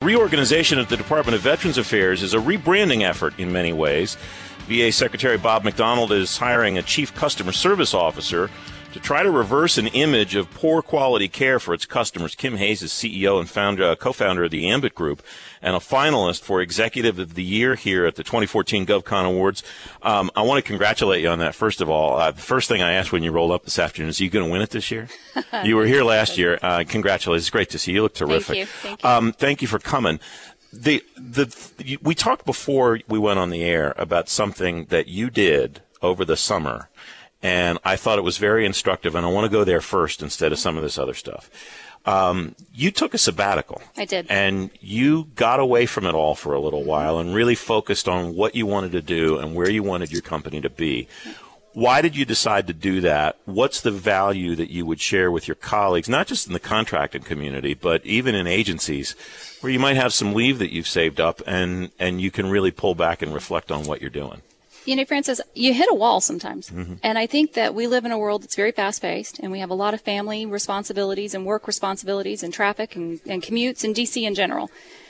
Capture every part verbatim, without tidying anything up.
Reorganization at the Department of Veterans Affairs is a rebranding effort in many ways. V A Secretary Bob McDonald is hiring a chief customer service officer to try to reverse an image of poor quality care for its customers. Kim Hayes is C E O and founder, uh, co-founder of the Ambit Group and a finalist for Executive of the Year here at the twenty fourteen GovCon Awards. Um, I want to congratulate you on that, first of all. Uh, the first thing I asked when you rolled up this afternoon is, are you going to win it this year? You were here last year. Uh, congratulations. It's great to see you. You look terrific. Thank you. Thank you. Um, thank you for coming. The, the, we talked before we went on the air about something that you did over the summer, and I thought it was very instructive, and I want to go there first instead of some of this other stuff. Um, you took a sabbatical. I did. And you got away from it all for a little while and really focused on what you wanted to do and where you wanted your company to be. Why did you decide to do that? What's the value that you would share with your colleagues, not just in the contracting community, but even in agencies where you might have some leave that you've saved up and, and you can really pull back and reflect on what you're doing? You know, Francis, you hit a wall sometimes. Mm-hmm. And I think that we live in a world that's very fast-paced, and we have a lot of family responsibilities and work responsibilities and traffic and, and commutes and D C in general.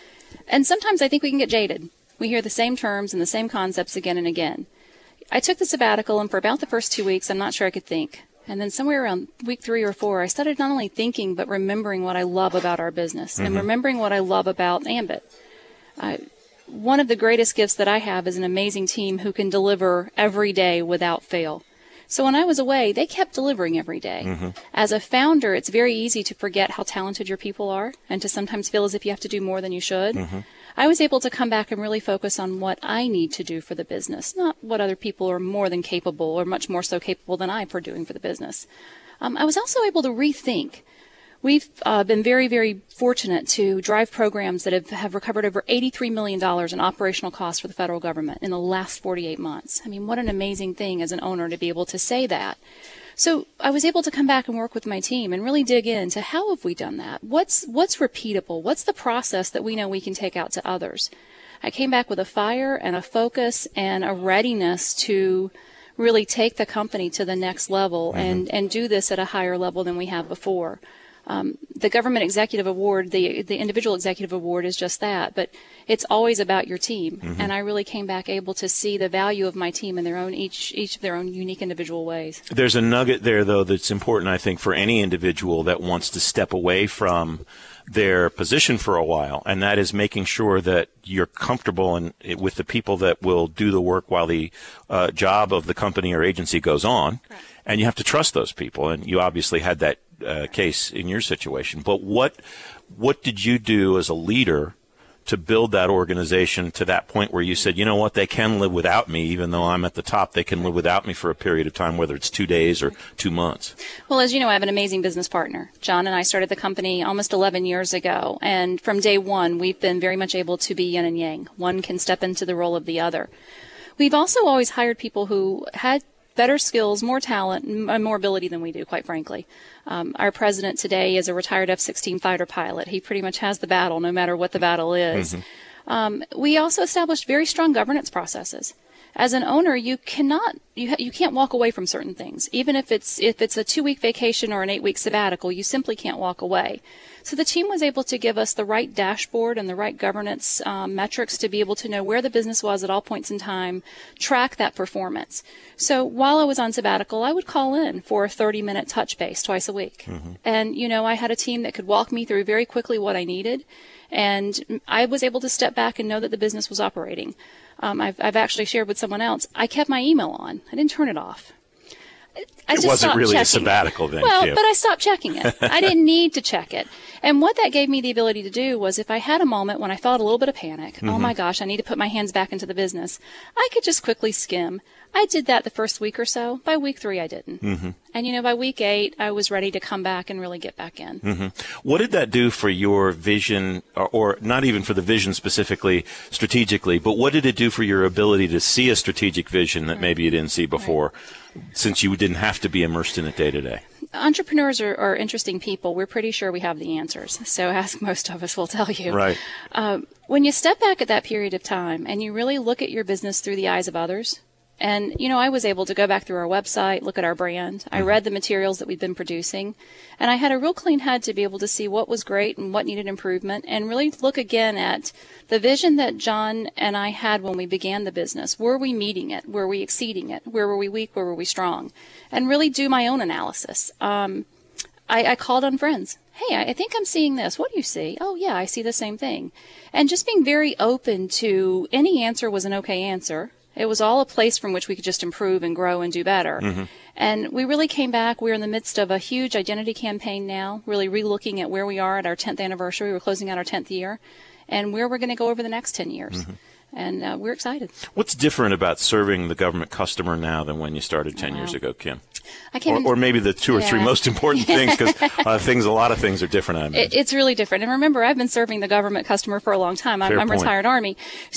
And sometimes I think we can get jaded. We hear the same terms and the same concepts again and again. I took the sabbatical, and for about the first two weeks, I'm not sure I could think. And then somewhere around week three or four, I started not only thinking, but remembering what I love about our business mm-hmm. and remembering what I love about Ambit. Uh, one of the greatest gifts that I have is an amazing team who can deliver every day without fail. So when I was away, they kept delivering every day. Mm-hmm. As a founder, it's very easy to forget how talented your people are and to sometimes feel as if you have to do more than you should. Mm-hmm. I was able to come back and really focus on what I need to do for the business, not what other people are more than capable or much more so capable than I for doing for the business. Um, I was also able to rethink. We've uh, been very, very fortunate to drive programs that have, have recovered over eighty-three million dollars in operational costs for the federal government in the last forty-eight months. I mean, what an amazing thing as an owner to be able to say that. So I was able to come back and work with my team and really dig into how have we done that? What's what's repeatable? What's the process that we know we can take out to others? I came back with a fire and a focus and a readiness to really take the company to the next level mm-hmm. and, and do this at a higher level than we have before. Um, the government executive award, the the individual executive award is just that, but it's always about your team. Mm-hmm. And I really came back able to see the value of my team in their own, each, each of their own unique individual ways. There's a nugget there, though, that's important, I think, for any individual that wants to step away from their position for a while, and that is making sure that you're comfortable in, with the people that will do the work while the uh, job of the company or agency goes on. Right. And you have to trust those people, and you obviously had that uh, case in your situation. But what what did you do as a leader to build that organization to that point where you said, you know what, they can live without me, even though I'm at the top, they can live without me for a period of time, whether it's two days or two months? Well, as you know, I have an amazing business partner. John and I started the company almost eleven years ago, and from day one, we've been very much able to be yin and yang. One can step into the role of the other. We've also always hired people who had better skills, more talent, and more ability than we do, quite frankly. Um, our president today is a retired F sixteen fighter pilot. He pretty much has the battle, no matter what the battle is. Mm-hmm. Um, we also established very strong governance processes. As an owner, you cannot, you ha- you can't walk away from certain things. Even if it's if it's a two-week vacation or an eight-week sabbatical, you simply can't walk away. So the team was able to give us the right dashboard and the right governance um, metrics to be able to know where the business was at all points in time, track that performance. So while I was on sabbatical, I would call in for a thirty-minute touch base twice a week. Mm-hmm. And, you know, I had a team that could walk me through very quickly what I needed. And I was able to step back and know that the business was operating. Um, I've, I've actually shared with someone else, I kept my email on. I didn't turn it off. I it just wasn't really checking. a sabbatical then, Well, Kim. But I stopped checking it. I didn't need to check it. And what that gave me the ability to do was if I had a moment when I felt a little bit of panic, mm-hmm. oh my gosh, I need to put my hands back into the business, I could just quickly skim. I did that the first week or so. By week three, I didn't. Mm-hmm. And, you know, by week eight, I was ready to come back and really get back in. Mm-hmm. What did that do for your vision, or, or not even for the vision specifically, strategically, but what did it do for your ability to see a strategic vision that right. maybe you didn't see before, right. since you didn't have to be immersed in it day to day? Entrepreneurs are, are interesting people. We're pretty sure we have the answers. So ask most of us, we'll tell you. Right. Um, when you step back at that period of time and you really look at your business through the eyes of others, And, you know, I was able to go back through our website, look at our brand. I read the materials that we've been producing, and I had a real clean head to be able to see what was great and what needed improvement, and really look again at the vision that John and I had when we began the business. Were we meeting it? Were we exceeding it? Where were we weak? Where were we strong? And really do my own analysis. Um, I, I called on friends. Hey, I think I'm seeing this. What do you see? Oh, yeah, I see the same thing. And just being very open to any answer was an okay answer. It was all a place from which we could just improve and grow and do better. Mm-hmm. And we really came back. We're in the midst of a huge identity campaign now, really relooking at where we are at our tenth anniversary. We're closing out our tenth year, and where we're going to go over the next ten years. Mm-hmm. And uh, we're excited. What's different about serving the government customer now than when you started ten wow. years ago, Kim? I can't or, or maybe the two or yeah. three most important things, because uh, things, a lot of things are different. I mean, it, it's really different. And remember, I've been serving the government customer for a long time. I'm, I'm retired Army.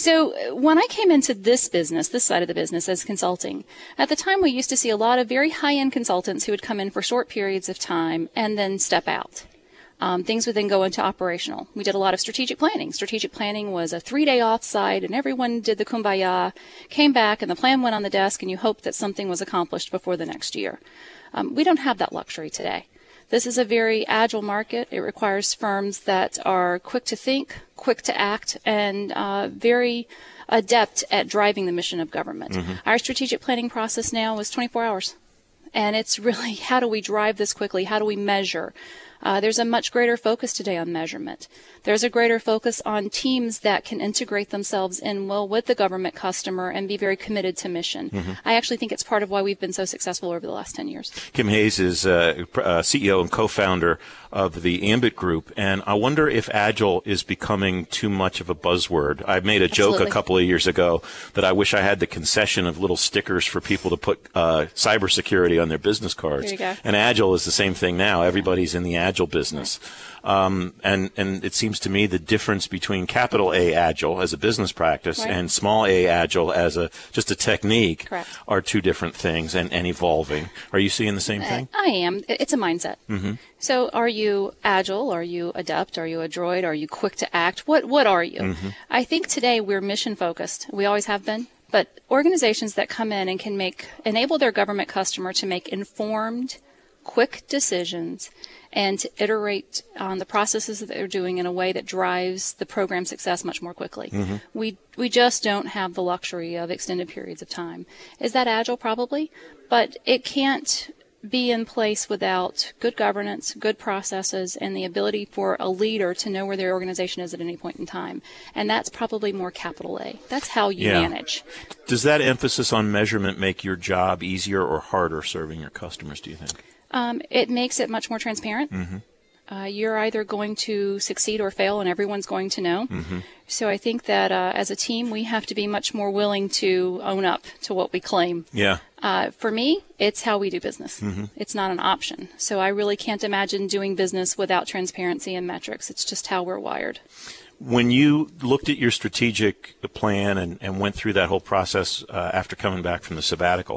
So when I came into this business, this side of the business as consulting, at the time we used to see a lot of very high-end consultants who would come in for short periods of time and then step out. Um, things would then go into operational. We did a lot of strategic planning. Strategic planning was a three-day off-site, and everyone did the kumbaya, came back, and the plan went on the desk, and you hoped that something was accomplished before the next year. Um, we don't have that luxury today. This is a very agile market. It requires firms that are quick to think, quick to act, and uh, very adept at driving the mission of government. Mm-hmm. Our strategic planning process now is twenty-four hours. And it's really, how do we drive this quickly? How do we measure? Uh, there's a much greater focus today on measurement. There's a greater focus on teams that can integrate themselves in well with the government customer and be very committed to mission. Mm-hmm. I actually think it's part of why we've been so successful over the last ten years. Kim Hayes is uh, uh, C E O and co-founder of the Ambit Group, and I wonder if Agile is becoming too much of a buzzword. I made a Absolutely. joke a couple of years ago that I wish I had the concession of little stickers for people to put uh, cybersecurity on their business cards. There you go. And Agile is the same thing now. Everybody's in the Agile business. Um, and, and it seems to me the difference between capital A Agile as a business practice right. and small a Agile as a just a technique Correct. are two different things and, and evolving. Are you seeing the same thing? I am. It's a mindset. Mm-hmm. So are you agile? Are you adept? Are you a droid? Are you quick to act? What What are you? Mm-hmm. I think today we're mission focused. We always have been. But organizations that come in and can make enable their government customer to make informed, quick decisions and to iterate on the processes that they're doing in a way that drives the program success much more quickly. Mm-hmm. We we just don't have the luxury of extended periods of time. Is that agile? Probably. But it can't be in place without good governance, good processes, and the ability for a leader to know where their organization is at any point in time. And that's probably more capital A. That's how you yeah. manage. Does that emphasis on measurement make your job easier or harder serving your customers, do you think? Um, it makes it much more transparent. Mm-hmm. Uh, you're either going to succeed or fail, and everyone's going to know. Mm-hmm. So I think that uh, as a team, we have to be much more willing to own up to what we claim. Yeah. Uh, for me, it's how we do business. Mm-hmm. It's not an option. So I really can't imagine doing business without transparency and metrics. It's just how we're wired. When you looked at your strategic plan and, and went through that whole process uh, after coming back from the sabbatical,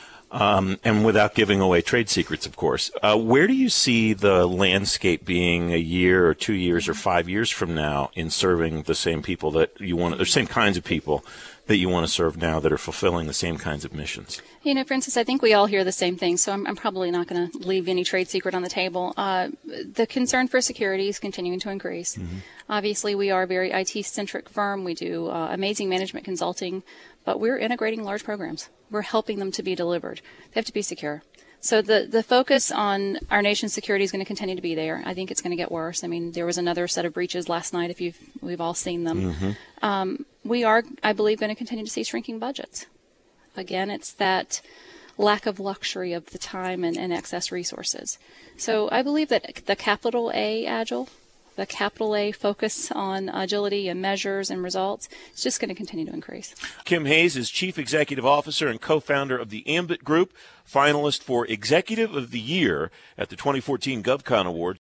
Um, and without giving away trade secrets, of course, uh, where do you see the landscape being a year or two years or five years from now in serving the same people that you want, the same kinds of people that you want to serve now that are fulfilling the same kinds of missions? You know, Francis, I think we all hear the same thing, so I'm, I'm probably not going to leave any trade secret on the table. Uh, the concern for security is continuing to increase. Mm-hmm. Obviously, we are a very I T-centric firm. We do uh, amazing management consulting, but we're integrating large programs. We're helping them to be delivered. They have to be secure. So the, the focus on our nation's security is going to continue to be there. I think it's going to get worse. I mean, there was another set of breaches last night, if you've we've all seen them. Mm-hmm. Um, we are, I believe, going to continue to see shrinking budgets. Again, it's that lack of luxury of the time and, and excess resources. So I believe that the capital A Agile, the capital A focus on agility and measures and results, it's just going to continue to increase. Kim Hayes is Chief Executive Officer and co-founder of the Ambit Group, finalist for Executive of the Year at the twenty fourteen GovCon Awards.